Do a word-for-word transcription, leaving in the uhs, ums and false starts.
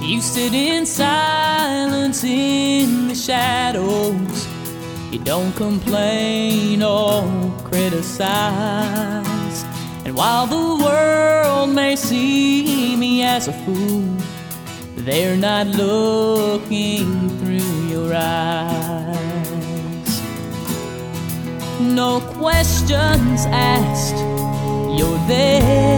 You sit in silence in the shadows. You don't complain or criticize. And while the world may see me as a fool, they're not looking through your eyes. No questions asked, you're there.